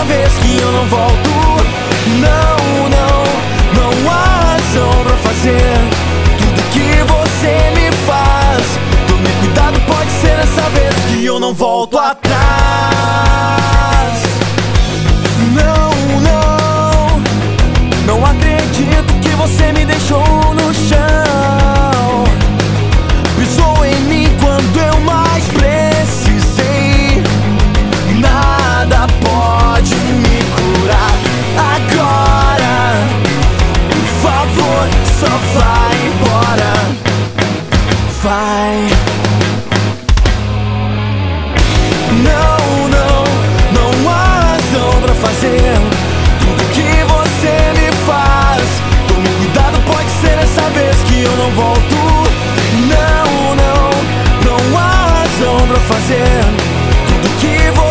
dessa vez que eu não volto. Não, não, não há razão pra fazer tudo que você me faz. Tome cuidado, pode ser dessa vez que eu não volto atrás. Não, não, não acredito que você me deixou no chão. Pisou em mim quando eu mais precisei. Nada pode me curar agora. Por favor, só vai embora. Vai. Não, não, não há razão pra fazer tudo que você me faz. Tome cuidado, pode ser dessa vez que eu não volto. Não, não, não há razão pra fazer tudo que você